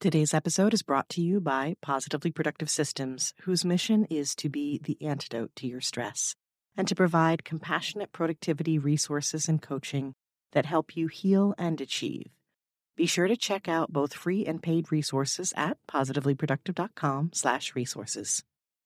Today's episode is brought to you by Positively Productive Systems, whose mission is to be the antidote to your stress and to provide compassionate productivity resources and coaching that help you heal and achieve. Be sure to check out both free and paid resources at positivelyproductive.com/resources.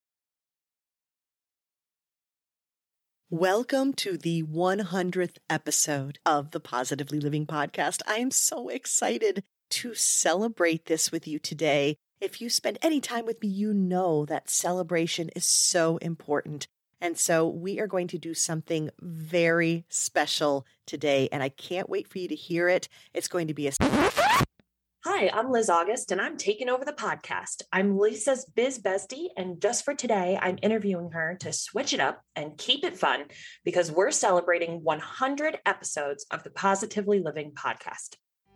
Welcome to the 100th episode of the Positively Living Podcast. I am so excited to celebrate this with you today. If you spend any time with me, you know that celebration is so important. And so we are going to do something very special today, and I can't wait for you to hear it. It's going to be a... Hi, I'm Liz August, and I'm taking over the podcast. I'm Lisa's biz bestie, and just for today, I'm interviewing her to switch it up and keep it fun because we're celebrating 100 episodes of the Positively Living Podcast.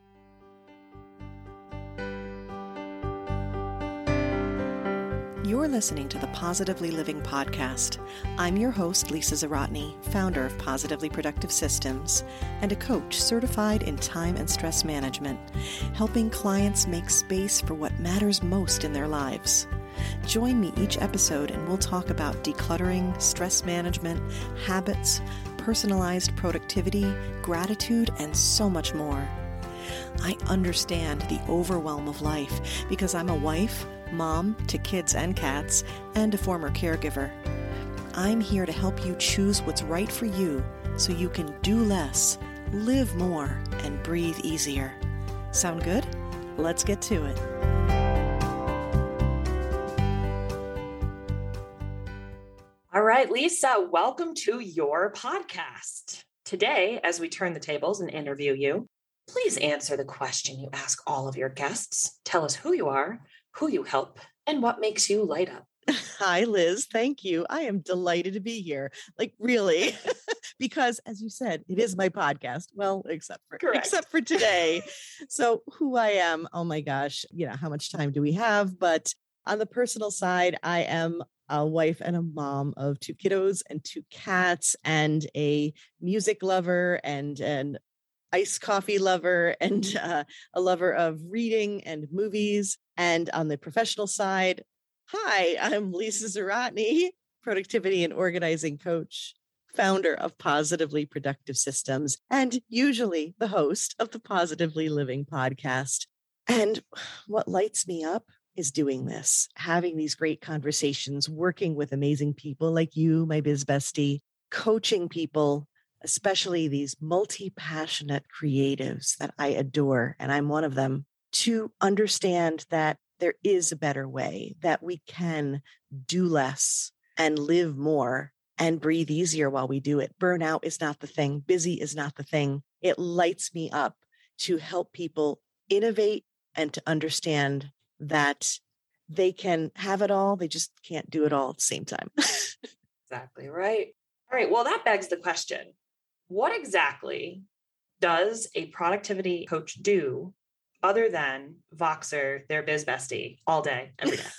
You're listening to the Positively Living Podcast. I'm your host, Lisa Zawrotny, founder of Positively Productive Systems and a coach certified in time and stress management, helping clients make space for what matters most in their lives. Join me each episode and we'll talk about decluttering, stress management, habits, personalized productivity, gratitude, and so much more. I understand the overwhelm of life because I'm a wife, mom to kids and cats, and a former caregiver. I'm here to help you choose what's right for you so you can do less, live more, and breathe easier. Sound good? Let's get to it. All right, Lisa, welcome to your podcast. Today, as we turn the tables and interview you, please answer the question you ask all of your guests. Tell us who you are, who you help, and what makes you light up. Hi, Liz. Thank you. I am delighted to be here. Like, really, because as you said, it is my podcast. Well, except for today. So who I am, oh my gosh, how much time do we have? But on the personal side, I am a wife and a mom of 2 kiddos and 2 cats and a music lover and an iced coffee lover and a lover of reading and movies. And on the professional side, hi, I'm Lisa Zawrotny, productivity and organizing coach, founder of Positively Productive Systems, and usually the host of the Positively Living Podcast. And what lights me up is doing this, having these great conversations, working with amazing people like you, my biz bestie, coaching people, especially these multi-passionate creatives that I adore, and I'm one of them, to understand that there is a better way, that we can do less and live more and breathe easier while we do it. Burnout is not the thing. Busy is not the thing. It lights me up to help people innovate and to understand that they can have it all. They just can't do it all at the same time. Exactly right. All right. Well, that begs the question. What exactly does a productivity coach do other than Voxer, their biz bestie, all day, every day?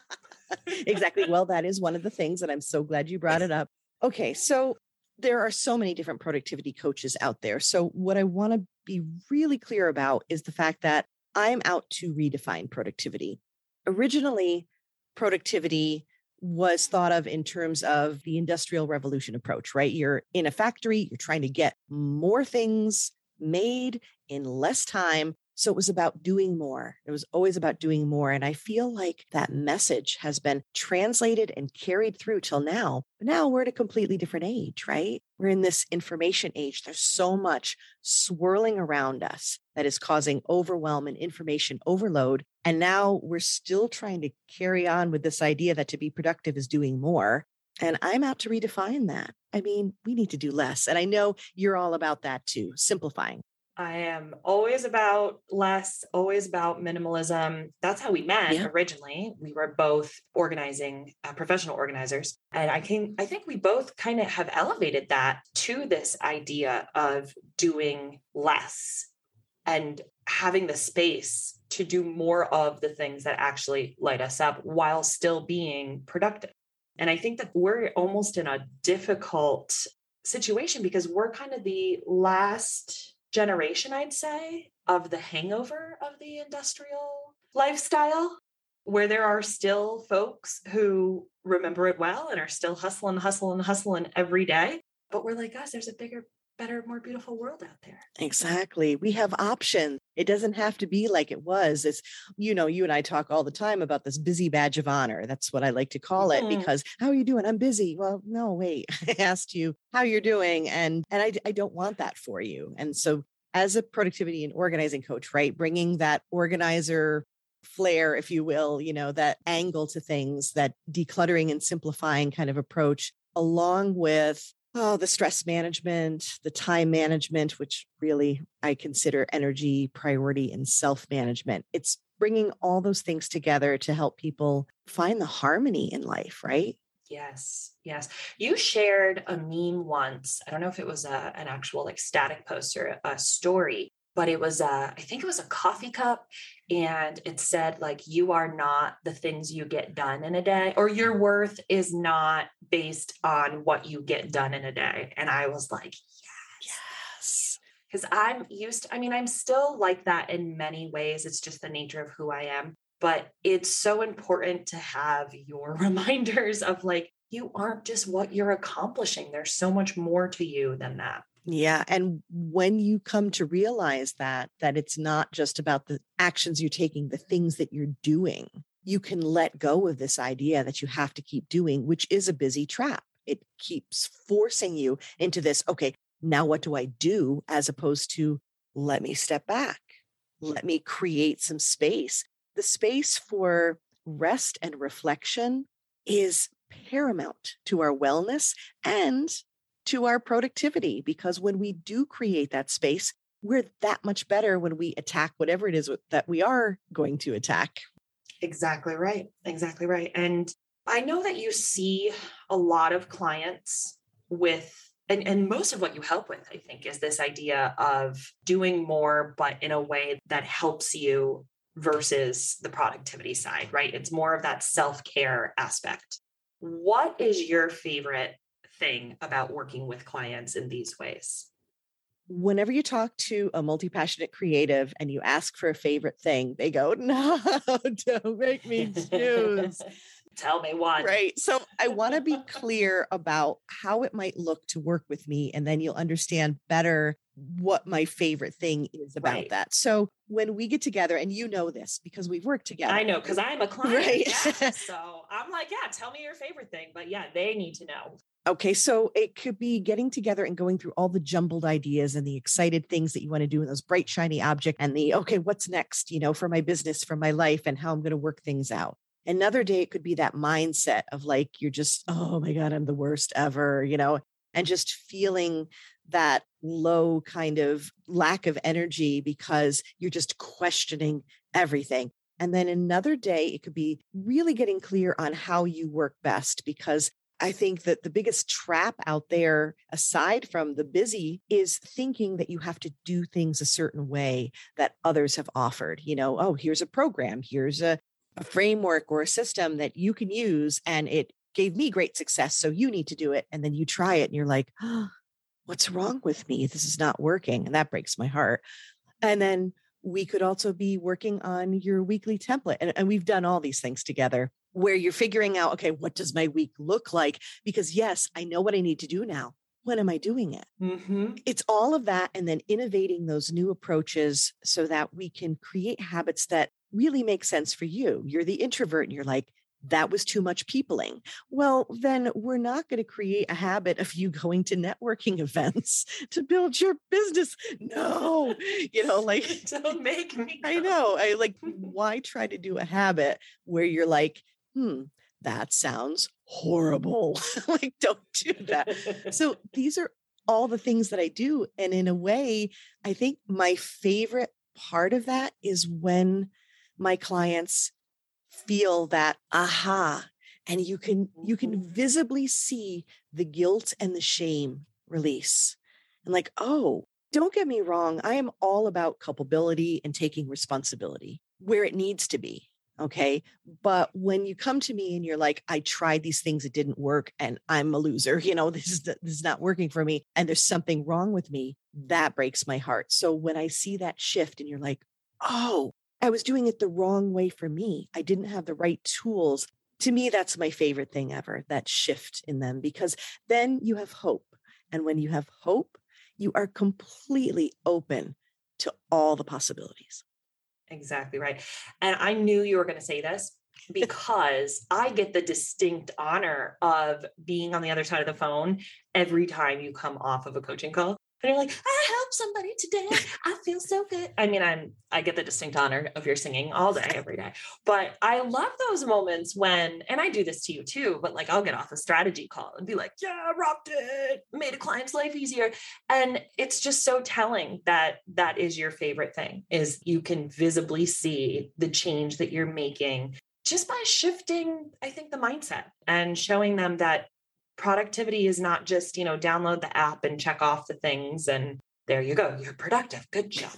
Exactly. Well, that is one of the things, and I'm so glad you brought it up. Okay. So there are so many different productivity coaches out there. So what I want to be really clear about is the fact that I'm out to redefine productivity. Originally, productivity was thought of in terms of the Industrial Revolution approach, right? You're in a factory, you're trying to get more things made in less time. So it was about doing more. It was always about doing more. And I feel like that message has been translated and carried through till now. But now we're at a completely different age, right? We're in this information age. There's so much swirling around us that is causing overwhelm and information overload. And now we're still trying to carry on with this idea that to be productive is doing more. And I'm out to redefine that. I mean, we need to do less. And I know you're all about that too, simplifying. I am always about less, always about minimalism. That's how we met originally. We were both organizing, professional organizers. And I think we both kind of have elevated that to this idea of doing less and having the space to do more of the things that actually light us up while still being productive. And I think that we're almost in a difficult situation because we're kind of the last generation, I'd say, of the hangover of the industrial lifestyle where there are still folks who remember it well and are still hustling every day. But we're like, guys, there's a bigger, better, more beautiful world out there. Exactly. We have options. It doesn't have to be like it was. It's, you and I talk all the time about this busy badge of honor. That's what I like to call it, because how are you doing? I'm busy. Well, no, wait, I asked you how you're doing. And I don't want that for you. And so as a productivity and organizing coach, right, bringing that organizer flair, if you will, that angle to things, that decluttering and simplifying kind of approach, along with the stress management, the time management, which really I consider energy, priority, and self-management. It's bringing all those things together to help people find the harmony in life, right? Yes. Yes. You shared a meme once. I don't know if it was an actual like static post or a story, but it was I think it was a coffee cup, and it said like, you are not the things you get done in a day, or your worth is not based on what you get done in a day. And I was like, yes. Because I'm still like that in many ways. It's just the nature of who I am. But it's so important to have your reminders of like, you aren't just what you're accomplishing. There's so much more to you than that. Yeah. And when you come to realize that it's not just about the actions you're taking, the things that you're doing, you can let go of this idea that you have to keep doing, which is a busy trap. It keeps forcing you into this, okay, now what do I do? As opposed to, let me step back. Let me create some space. The space for rest and reflection is paramount to our wellness and to our productivity, because when we do create that space, we're that much better when we attack whatever it is that we are going to attack. Exactly right. Exactly right. And I know that you see a lot of clients with, and most of what you help with, I think, is this idea of doing more, but in a way that helps you versus the productivity side, right? It's more of that self-care aspect. What is your favorite thing about working with clients in these ways? Whenever you talk to a multi-passionate creative and you ask for a favorite thing, they go, no, don't make me choose. Tell me one. Right. So I want to be clear about how it might look to work with me, and then you'll understand better what my favorite thing is about that. So when we get together, and you know this because we've worked together. I know, because I'm a client. Right. Yeah. So I'm like, yeah, tell me your favorite thing. But yeah, they need to know. Okay, so it could be getting together and going through all the jumbled ideas and the excited things that you want to do, and those bright, shiny objects, and the, okay, what's next, for my business, for my life, and how I'm going to work things out. Another day, it could be that mindset of like, you're just, oh my God, I'm the worst ever, and just feeling that low kind of lack of energy because you're just questioning everything. And then another day, it could be really getting clear on how you work best, because I think that the biggest trap out there, aside from the busy, is thinking that you have to do things a certain way that others have offered. Oh, here's a program, here's a framework or a system that you can use, and it gave me great success, so you need to do it. And then you try it and you're like, oh, what's wrong with me? This is not working. And that breaks my heart. And then we could also be working on your weekly template. And we've done all these things together where you're figuring out, okay, what does my week look like? Because yes, I know what I need to do now. When am I doing it? Mm-hmm. It's all of that. And then innovating those new approaches so that we can create habits that really make sense for you. You're the introvert and you're like, that was too much peopling. Well, then we're not going to create a habit of you going to networking events to build your business. No, like, don't make me. I know. I like, why try to do a habit where you're like, that sounds horrible. Like, don't do that. So these are all the things that I do. And in a way, I think my favorite part of that is when my clients feel that aha, and you can visibly see the guilt and the shame release. And like, oh, don't get me wrong, I am all about culpability and taking responsibility where it needs to be. Okay. But when you come to me and you're like, I tried these things, it didn't work, and I'm a loser, this is not working for me, and there's something wrong with me, that breaks my heart. So when I see that shift and you're like, oh, I was doing it the wrong way for me. I didn't have the right tools. To me, that's my favorite thing ever, that shift in them, because then you have hope. And when you have hope, you are completely open to all the possibilities. Exactly right. And I knew you were going to say this because I get the distinct honor of being on the other side of the phone every time you come off of a coaching call. And you're like, I helped somebody today. I feel so good. I mean, I get the distinct honor of your singing all day, every day. But I love those moments when, and I do this to you too, but like I'll get off a strategy call and be like, yeah, rocked it, made a client's life easier. And it's just so telling that that is your favorite thing, is you can visibly see the change that you're making just by shifting, I think, the mindset and showing them that productivity is not just, download the app and check off the things and there you go, you're productive. Good job.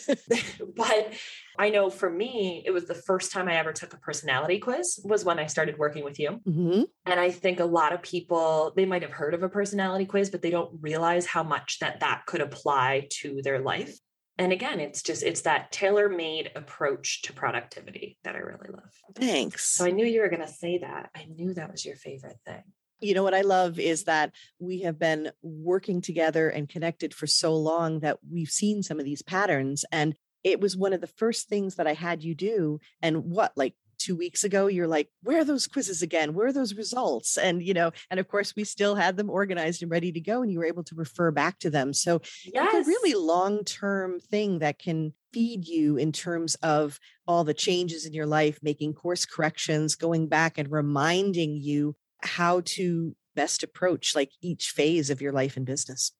But I know for me, it was the first time I ever took a personality quiz was when I started working with you. Mm-hmm. And I think a lot of people, they might have heard of a personality quiz, but they don't realize how much that could apply to their life. And again, it's that tailor-made approach to productivity that I really love. Thanks. So I knew you were going to say that. I knew that was your favorite thing. You know, what I love is that we have been working together and connected for so long that we've seen some of these patterns. And it was one of the first things that I had you do. And like 2 weeks ago, you're like, where are those quizzes again? Where are those results? And, and of course we still had them organized and ready to go, and you were able to refer back to them. So yes. It's a really long-term thing that can feed you in terms of all the changes in your life, making course corrections, going back and reminding you how to best approach like each phase of your life and business.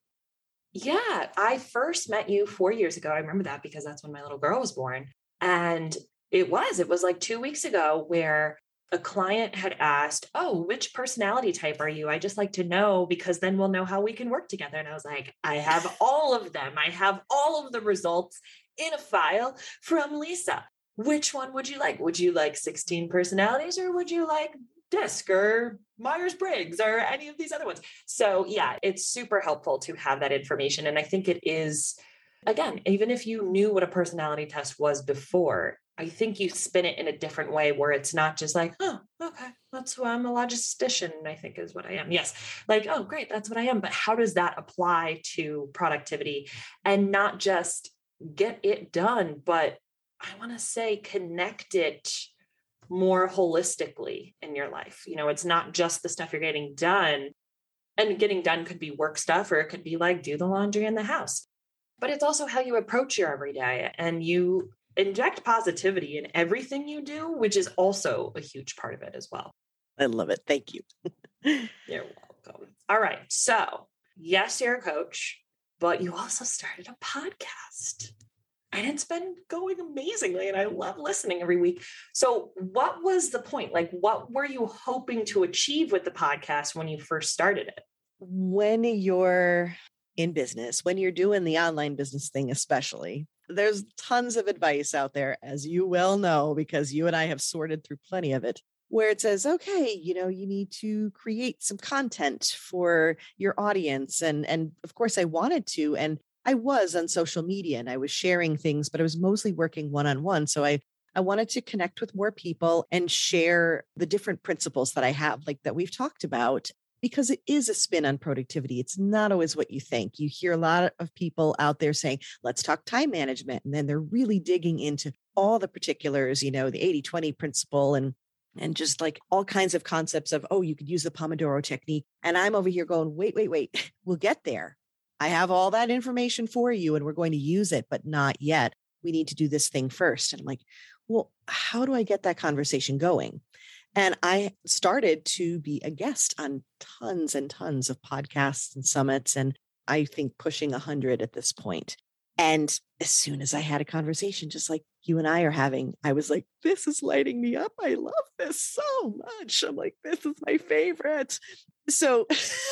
Yeah. I first met you 4 years ago. I remember that because that's when my little girl was born. And it was like 2 weeks ago where a client had asked, oh, which personality type are you? I just like to know because then we'll know how we can work together. And I was like, I have all of them. I have all of the results in a file from Lisa. Which one would you like? Would you like 16 personalities, or would you like DISC or Myers-Briggs or any of these other ones? So yeah, it's super helpful to have that information. And I think it is, again, even if you knew what a personality test was before, I think you spin it in a different way where it's not just like, oh, okay, that's who I'm, a logistician, I think is what I am. Yes. Like, oh, great, that's what I am. But how does that apply to productivity? And not just get it done, but I want to say connect it more holistically in your life. It's not just the stuff you're getting done, and getting done could be work stuff, or it could be like do the laundry in the house, but it's also how you approach your everyday, and you inject positivity in everything you do, which is also a huge part of it as well. I love it. Thank you. You're welcome. All right. So yes, you're a coach, but you also started a podcast. And it's been going amazingly, and I love listening every week. So what was the point? Like, what were you hoping to achieve with the podcast when you first started it? When you're in business, when you're doing the online business thing, especially, there's tons of advice out there, as you well know, because you and I have sorted through plenty of it, where it says, okay, you need to create some content for your audience. And of course I wanted to, and I was on social media and I was sharing things, but I was mostly working one-on-one. So I wanted to connect with more people and share the different principles that I have, like that we've talked about, because it is a spin on productivity. It's not always what you think. You hear a lot of people out there saying, let's talk time management. And then they're really digging into all the particulars, the 80-20 principle and just like all kinds of concepts of, oh, you could use the Pomodoro technique. And I'm over here going, wait, we'll get there. I have all that information for you and we're going to use it, but not yet. We need to do this thing first. And I'm like, well, how do I get that conversation going? And I started to be a guest on tons and tons of podcasts and summits, and I think pushing 100 at this point. And as soon as I had a conversation, just like you and I are having, I was like, this is lighting me up. I love this so much. I'm like, this is my favorite. So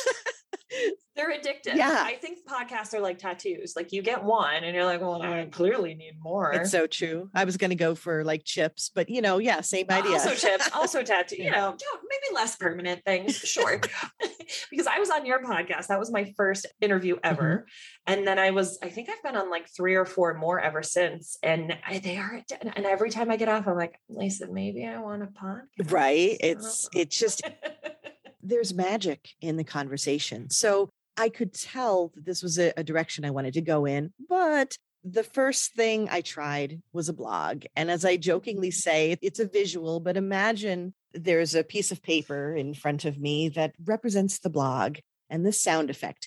they're addictive. Yeah. I think podcasts are like tattoos. Like you get one and you're like, well, I clearly need more. It's so true. I was going to go for like chips, but yeah, same idea. Also chips, also tattoo, maybe less permanent things. Sure. because I was on your podcast. That was my first interview ever. And then I think I've been on like 3 or 4 more ever since. And and every time I get off, I'm like, Lisa, maybe I want a podcast. Right. It's just, there's magic in the conversation. So I could tell that this was a direction I wanted to go in, but the first thing I tried was a blog. And as I jokingly say, it's a visual, but imagine there's a piece of paper in front of me that represents the blog. And this sound effect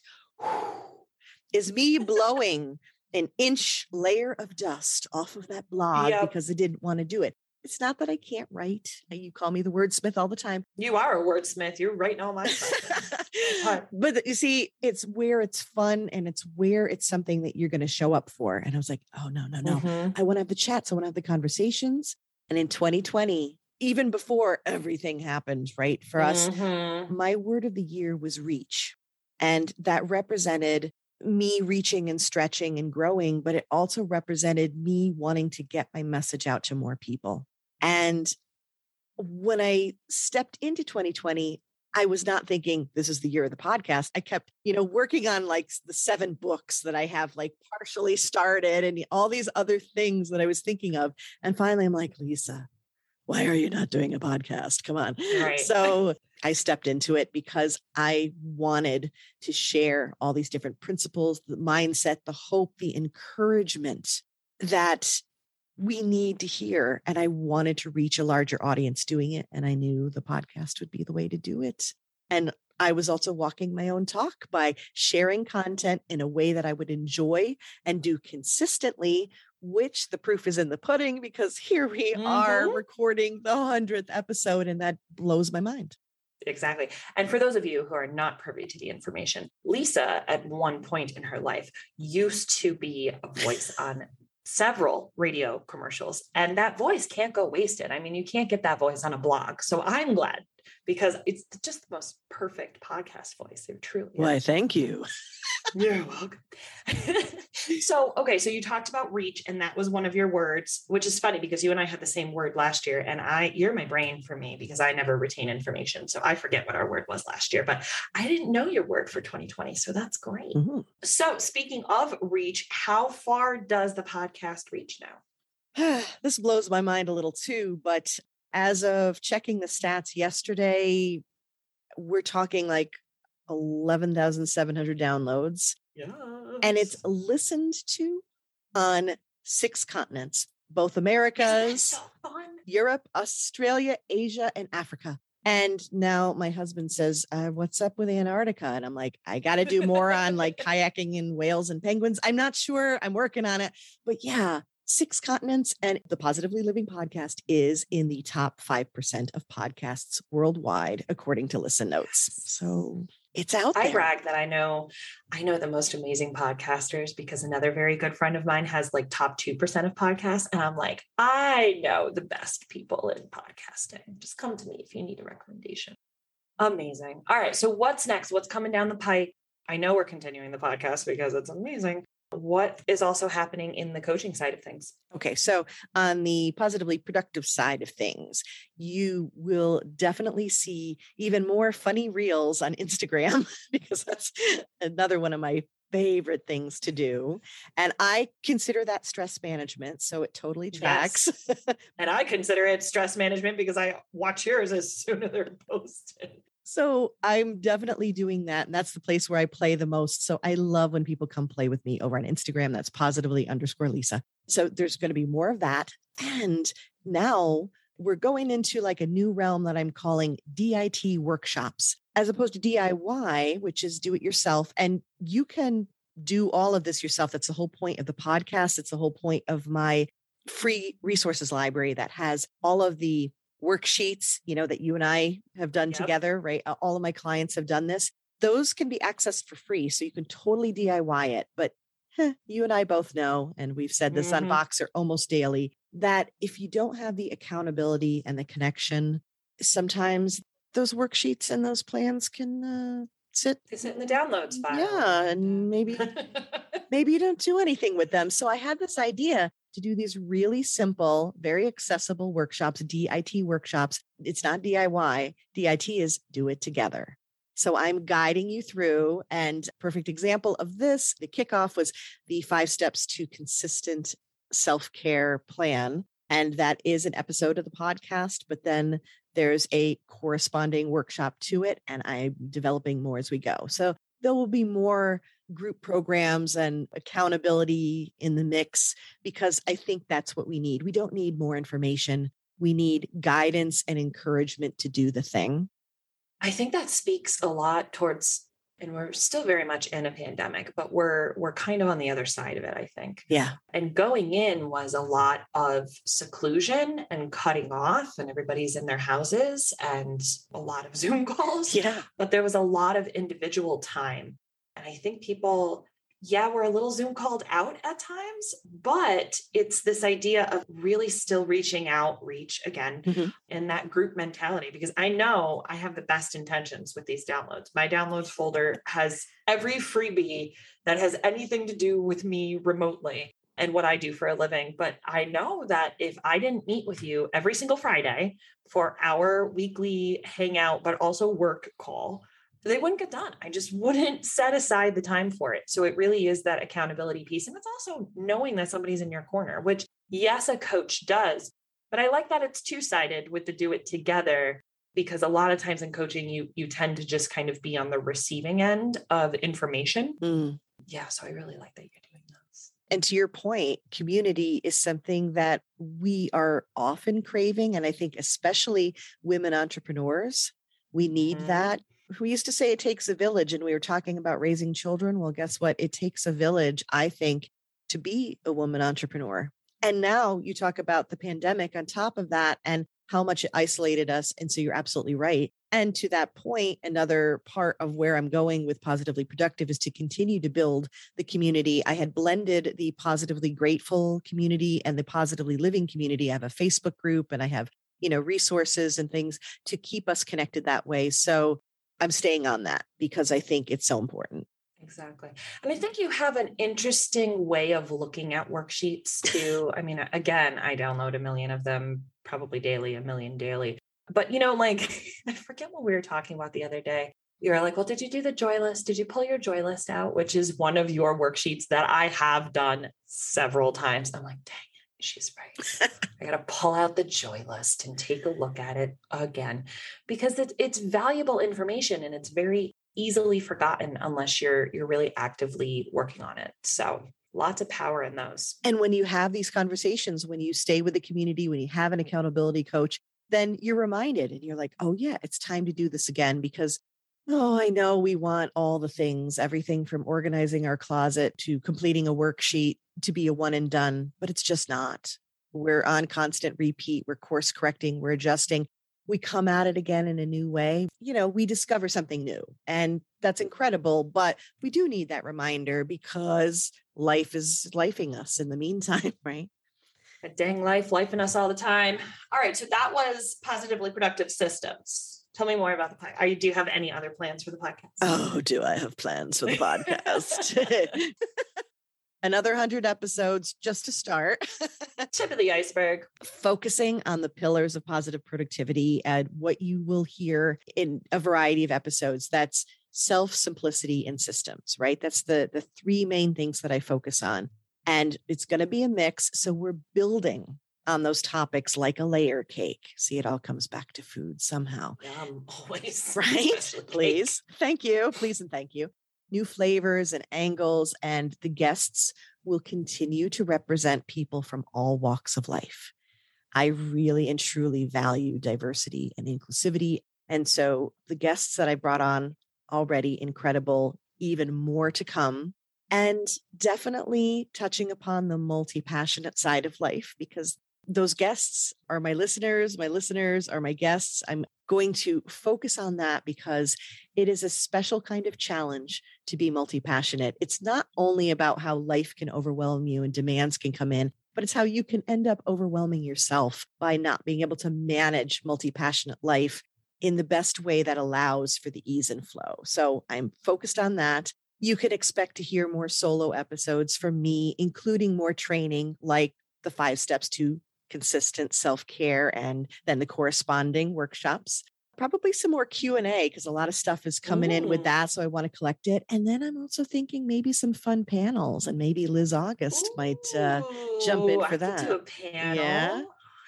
is me blowing an inch layer of dust off of that blog because I didn't want to do it. It's not that I can't write. You call me the wordsmith all the time. You are a wordsmith. You're writing all my stuff. But you see, it's where it's fun and it's where it's something that you're going to show up for. And I was like, oh, no. I want to have the chats. I want to have the conversations. And in 2020, even before everything happened, right, for us, my word of the year was reach. And that represented me reaching and stretching and growing, but it also represented me wanting to get my message out to more people. And when I stepped into 2020, I was not thinking this is the year of the podcast. I kept, working on like the 7 books that I have like partially started and all these other things that I was thinking of. And finally, I'm like, Lisa, why are you not doing a podcast? Come on. Right. So I stepped into it because I wanted to share all these different principles, the mindset, the hope, the encouragement that we need to hear. And I wanted to reach a larger audience doing it. And I knew the podcast would be the way to do it. And I was also walking my own talk by sharing content in a way that I would enjoy and do consistently, which the proof is in the pudding, because here we are recording the 100th episode, and that blows my mind. Exactly. And for those of you who are not privy to the information, Lisa, at one point in her life, used to be a voice on several radio commercials, and that voice can't go wasted. I mean, you can't get that voice on a blog. So I'm glad, because it's just the most perfect podcast voice. It truly is. Why, thank you. You're welcome. So you talked about reach, and that was one of your words, which is funny because you and I had the same word last year, and you're my brain for me because I never retain information. So I forget what our word was last year, but I didn't know your word for 2020. So that's great. So speaking of reach, how far does the podcast reach now? This blows my mind a little too, but as of checking the stats yesterday, we're talking like 11,700 downloads. Yes. And it's listened to on 6 continents, both Americas, so fun? Europe, Australia, Asia, and Africa. And now my husband says, what's up with Antarctica? And I'm like, I got to do more on like kayaking in whales and penguins. I'm not sure. I'm working on it. But yeah, 6 continents. And the Positively Living podcast is in the top 5% of podcasts worldwide, according to Listen Notes. So it's out there. I brag that I know the most amazing podcasters, because another very good friend of mine has like top 2% of podcasts. And I'm like, I know the best people in podcasting. Just come to me if you need a recommendation. Amazing. All right. So what's next? What's coming down the pike? I know we're continuing the podcast because it's amazing. What is also happening in the coaching side of things? Okay. So on the positively productive side of things, you will definitely see even more funny reels on Instagram, because that's another one of my favorite things to do. And I consider that stress management. So it totally tracks. Yes. And I consider it stress management because I watch yours as soon as they're posted. So I'm definitely doing that. And that's the place where I play the most. So I love when people come play with me over on Instagram. That's positively_Lisa. So there's going to be more of that. And now we're going into like a new realm that I'm calling DIT workshops, as opposed to DIY, which is do it yourself. And you can do all of this yourself. That's the whole point of the podcast. It's the whole point of my free resources library that has all of the worksheets, that you and I have done together, right? All of my clients have done this. Those can be accessed for free. So you can totally DIY it. But you and I both know, and we've said this on Voxer almost daily, that if you don't have the accountability and the connection, sometimes those worksheets and those plans can sit in the downloads file. Yeah. And maybe you don't do anything with them. So I had this idea to do these really simple, very accessible workshops, DIT workshops. It's not DIY. DIT is do it together. So I'm guiding you through, and perfect example of this, the kickoff was the 5 steps to consistent self-care plan. And that is an episode of the podcast, but then there's a corresponding workshop to it, and I'm developing more as we go. So there will be more group programs and accountability in the mix, because I think that's what we need. We don't need more information. We need guidance and encouragement to do the thing. I think that speaks a lot towards, and we're still very much in a pandemic, but we're kind of on the other side of it, I think. Yeah. And going in was a lot of seclusion and cutting off, and everybody's in their houses and a lot of Zoom calls. Yeah. But there was a lot of individual time. And I think people, we're a little Zoom called out at times, but it's this idea of really still reaching again, in that group mentality, because I know I have the best intentions with these downloads. My downloads folder has every freebie that has anything to do with me remotely and what I do for a living. But I know that if I didn't meet with you every single Friday for our weekly hangout, but also work call, they wouldn't get done. I just wouldn't set aside the time for it. So it really is that accountability piece. And it's also knowing that somebody's in your corner, which yes, a coach does, but I like that it's two-sided with the do it together, because a lot of times in coaching, you tend to just kind of be on the receiving end of information. Yeah. So I really like that you're doing this. And to your point, community is something that we are often craving. And I think especially women entrepreneurs, we need that. We used to say it takes a village, and we were talking about raising children. Well, guess what? It takes a village, I think, to be a woman entrepreneur. And now you talk about the pandemic on top of that and how much it isolated us. And so you're absolutely right. And to that point, another part of where I'm going with Positively Productive is to continue to build the community. I had blended the Positively Grateful community and the Positively Living community. I have a Facebook group, and I have, resources and things to keep us connected that way. So I'm staying on that because I think it's so important. Exactly. And I think you have an interesting way of looking at worksheets too. I mean, again, I download a million of them probably daily, a million daily. But, I forget what we were talking about the other day. You were like, well, did you do the joy list? Did you pull your joy list out? Which is one of your worksheets that I have done several times. I'm like, dang. She's right. I got to pull out the joy list and take a look at it again, because it's valuable information and it's very easily forgotten unless you're really actively working on it. So lots of power in those. And when you have these conversations, when you stay with the community, when you have an accountability coach, then you're reminded and you're like, oh yeah, it's time to do this again, because I know we want all the things, everything from organizing our closet to completing a worksheet to be a one and done, but it's just not. We're on constant repeat. We're course correcting. We're adjusting. We come at it again in a new way. We discover something new, and that's incredible, but we do need that reminder because life is lifing us in the meantime, right? A dang life in us all the time. All right. So that was Positively Productive Systems. Tell me more about the podcast. Do you have any other plans for the podcast? Oh, do I have plans for the podcast? Another 100 episodes just to start. Tip of the iceberg. Focusing on the pillars of positive productivity, and what you will hear in a variety of episodes. That's self, simplicity, and systems, right? That's the 3 main things that I focus on. And it's going to be a mix. So we're building on those topics like a layer cake. See, it all comes back to food somehow. Always. Right? Please. Thank you. Please and thank you. New flavors and angles, and the guests will continue to represent people from all walks of life. I really and truly value diversity and inclusivity. And so the guests that I brought on already, incredible, even more to come. And definitely touching upon the multi-passionate side of life, because those guests are my listeners are my guests. I'm going to focus on that because it is a special kind of challenge to be multi-passionate. It's not only about how life can overwhelm you and demands can come in, but it's how you can end up overwhelming yourself by not being able to manage multi-passionate life in the best way that allows for the ease and flow. So I'm focused on that. You can expect to hear more solo episodes from me, including more training like the 5 steps to consistent self-care and then the corresponding workshops. Probably some more Q&A because a lot of stuff is coming in with that. So I want to collect it. And then I'm also thinking maybe some fun panels, and maybe Liz August might jump in for that. I could do a panel. Yeah.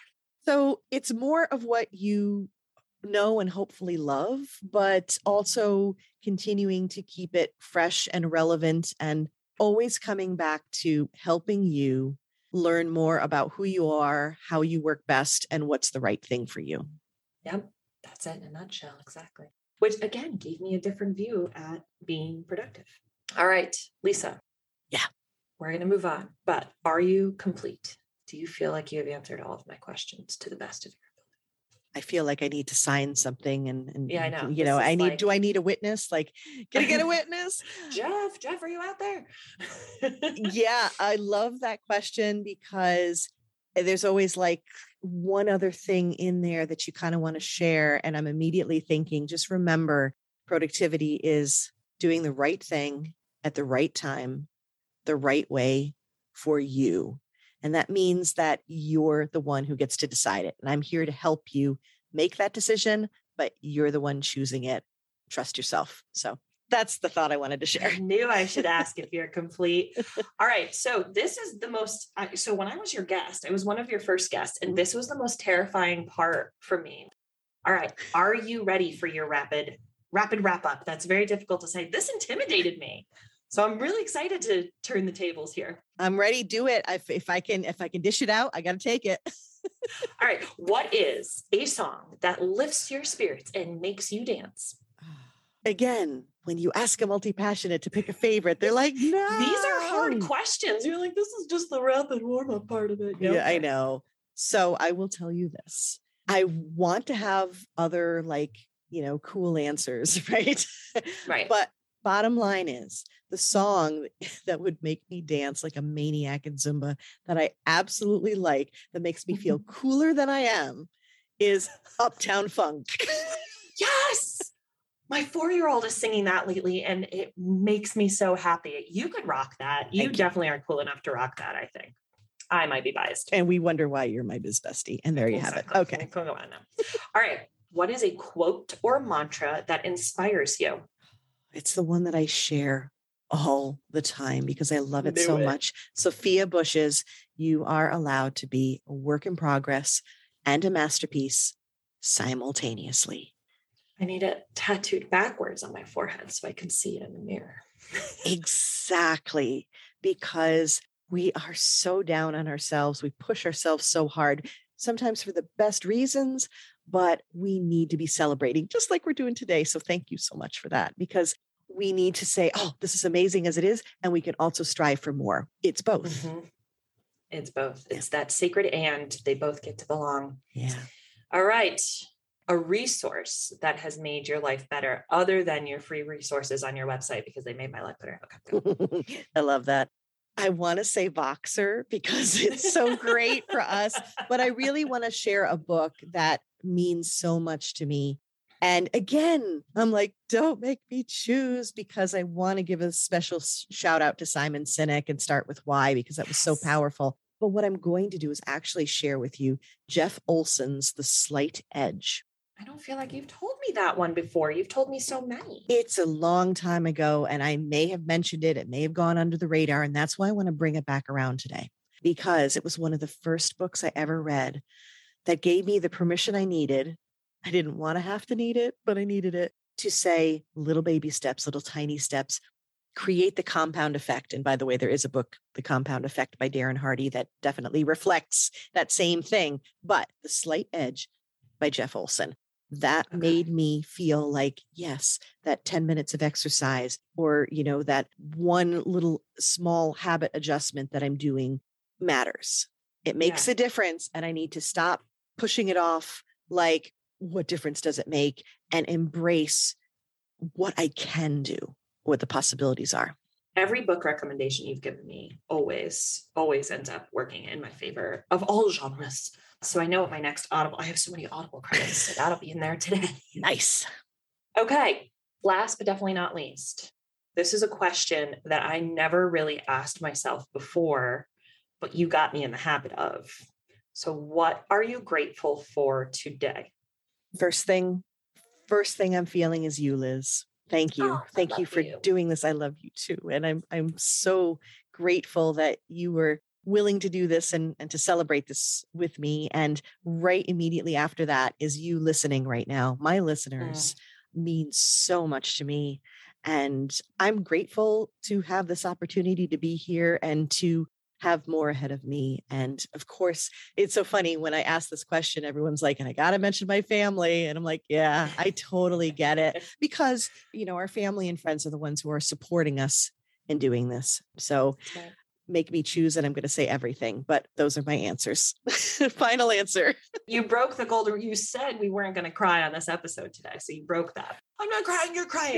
So it's more of what you know and hopefully love, but also continuing to keep it fresh and relevant, and always coming back to helping you learn more about who you are, how you work best, and what's the right thing for you. Yep. That's it in a nutshell. Exactly. Which again gave me a different view at being productive. All right, Lisa. Yeah. We're going to move on, but are you complete? Do you feel like you have answered all of my questions to the best of your ability? I feel like I need to sign something and yeah, I know. You know, do I need a witness? Like, can I get a witness? Jeff, are you out there? Yeah, I love that question because there's always like one other thing in there that you kind of want to share. And I'm immediately thinking, just remember, productivity is doing the right thing at the right time, the right way for you. And that means that you're the one who gets to decide it. And I'm here to help you make that decision, but you're the one choosing it. Trust yourself. So that's the thought I wanted to share. I knew I should ask if you're complete. All right. So this is the most, so when I was your guest, I was one of your first guests, and this was the most terrifying part for me. All right. Are you ready for your rapid wrap up? That's very difficult to say. This intimidated me. So I'm really excited to turn the tables here. I'm ready. Do it. If I can dish it out, I got to take it. All right. What is a song that lifts your spirits and makes you dance? Again, when you ask a multi-passionate to pick a favorite, they're like, no. These are hard questions. You're like, this is just the rapid warm-up part of it. Yeah, I know. So I will tell you this. I want to have other cool answers, right? Right. But bottom line is, the song that would make me dance like a maniac in Zumba that I absolutely like, that makes me feel cooler than I am, is Uptown Funk. Yes. My 4-year-old is singing that lately, and it makes me so happy. You could rock that. You definitely are cool enough to rock that, I think. I might be biased. And we wonder why you're my biz bestie. And there you have it. Okay. Go on now. All right. What is a quote or mantra that inspires you? It's the one that I share all the time because I love it so much. Sophia Bush's, "You are allowed to be a work in progress and a masterpiece simultaneously." I need it tattooed backwards on my forehead so I can see it in the mirror. Exactly. Because we are so down on ourselves. We push ourselves so hard, sometimes for the best reasons, but we need to be celebrating just like we're doing today. So thank you so much for that, because we need to say, oh, this is amazing as it is. And we can also strive for more. It's both. Mm-hmm. It's both. It's that sacred and they both get to belong. Yeah. All right. A resource that has made your life better other than your free resources on your website, because they made my life better. Okay. I love that. I want to say Voxer because it's so great for us, but I really want to share a book that means so much to me. And again, I'm like, don't make me choose, because I want to give a special shout out to Simon Sinek and start with why, because that was so powerful. But what I'm going to do is actually share with you Jeff Olson's The Slight Edge. I don't feel like you've told me that one before. You've told me so many. It's a long time ago, and I may have mentioned it. It may have gone under the radar. And that's why I want to bring it back around today, because it was one of the first books I ever read that gave me the permission I needed. I didn't want to have to need it, but I needed it to say little baby steps, little tiny steps, create the compound effect. And by the way, there is a book, The Compound Effect by Darren Hardy, that definitely reflects that same thing. But The Slight Edge by Jeff Olson, that made me feel like, yes, that 10 minutes of exercise, or, that one little small habit adjustment that I'm doing matters. It makes a difference. And I need to stop pushing it off. Like, what difference does it make? And embrace what I can do, what the possibilities are. Every book recommendation you've given me always ends up working in my favor of all genres. So I know what my next Audible, I have so many Audible credits, so that'll be in there today. Nice. Okay. Last but definitely not least, this is a question that I never really asked myself before, but you got me in the habit of. So what are you grateful for today? First thing first thing I'm feeling is you, Liz. Thank you. Thank you for doing this. I love you too. And I'm so grateful that you were willing to do this and to celebrate this with me. And right immediately after that is you listening right now. My listeners mean so much to me. And I'm grateful to have this opportunity to be here and to have more ahead of me. And of course, it's so funny when I ask this question, everyone's like, and I got to mention my family. And I'm like, yeah, I totally get it. Because, our family and friends are the ones who are supporting us in doing this. So make me choose, and I'm going to say everything, but those are my answers. Final answer. You broke the golden, you said we weren't going to cry on this episode today. So you broke that. I'm not crying. You're crying.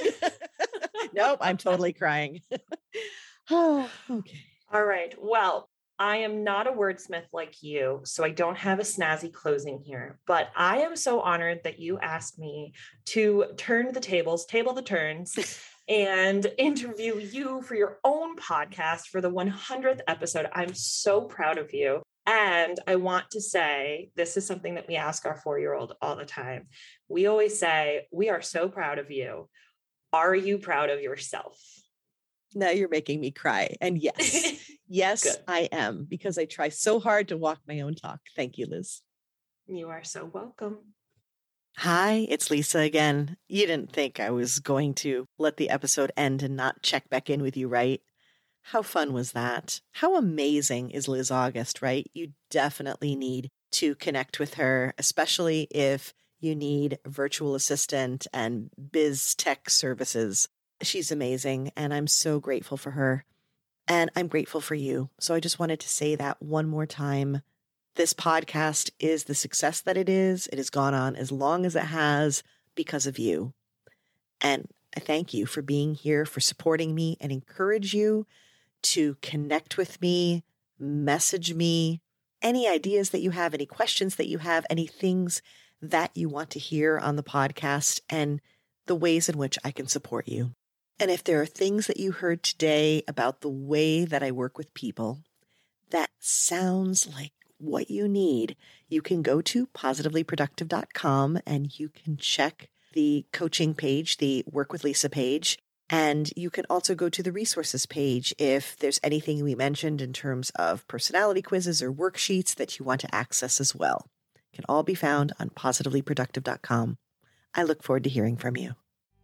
Nope. I'm totally crying. Oh, okay. All right. Well, I am not a wordsmith like you, so I don't have a snazzy closing here, but I am so honored that you asked me to turn the tables, table the turns, and interview you for your own podcast for the 100th episode. I'm so proud of you. And I want to say, this is something that we ask our 4-year-old all the time. We always say, we are so proud of you. Are you proud of yourself? Now you're making me cry. And yes, yes, good. I am, because I try so hard to walk my own talk. Thank you, Liz. You are so welcome. Hi, it's Lisa again. You didn't think I was going to let the episode end and not check back in with you, right? How fun was that? How amazing is Liz August, right? You definitely need to connect with her, especially if you need a virtual assistant and biz tech services. She's amazing, and I'm so grateful for her. And I'm grateful for you. So I just wanted to say that one more time. This podcast is the success that it is. It has gone on as long as it has because of you. And I thank you for being here, for supporting me, and encourage you to connect with me, message me, any ideas that you have, any questions that you have, any things that you want to hear on the podcast, and the ways in which I can support you. And if there are things that you heard today about the way that I work with people that sounds like what you need, you can go to positivelyproductive.com and you can check the coaching page, the Work with Lisa page. And you can also go to the resources page if there's anything we mentioned in terms of personality quizzes or worksheets that you want to access as well. It can all be found on positivelyproductive.com. I look forward to hearing from you.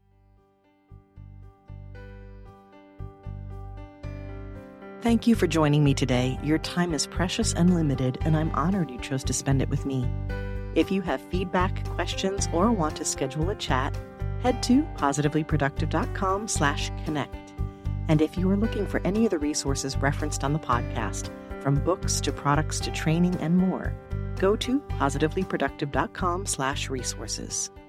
Thank you for joining me today. Your time is precious and limited, and I'm honored you chose to spend it with me. If you have feedback, questions, or want to schedule a chat, head to positivelyproductive.com/connect. And if you are looking for any of the resources referenced on the podcast, from books to products to training and more, go to positivelyproductive.com/resources.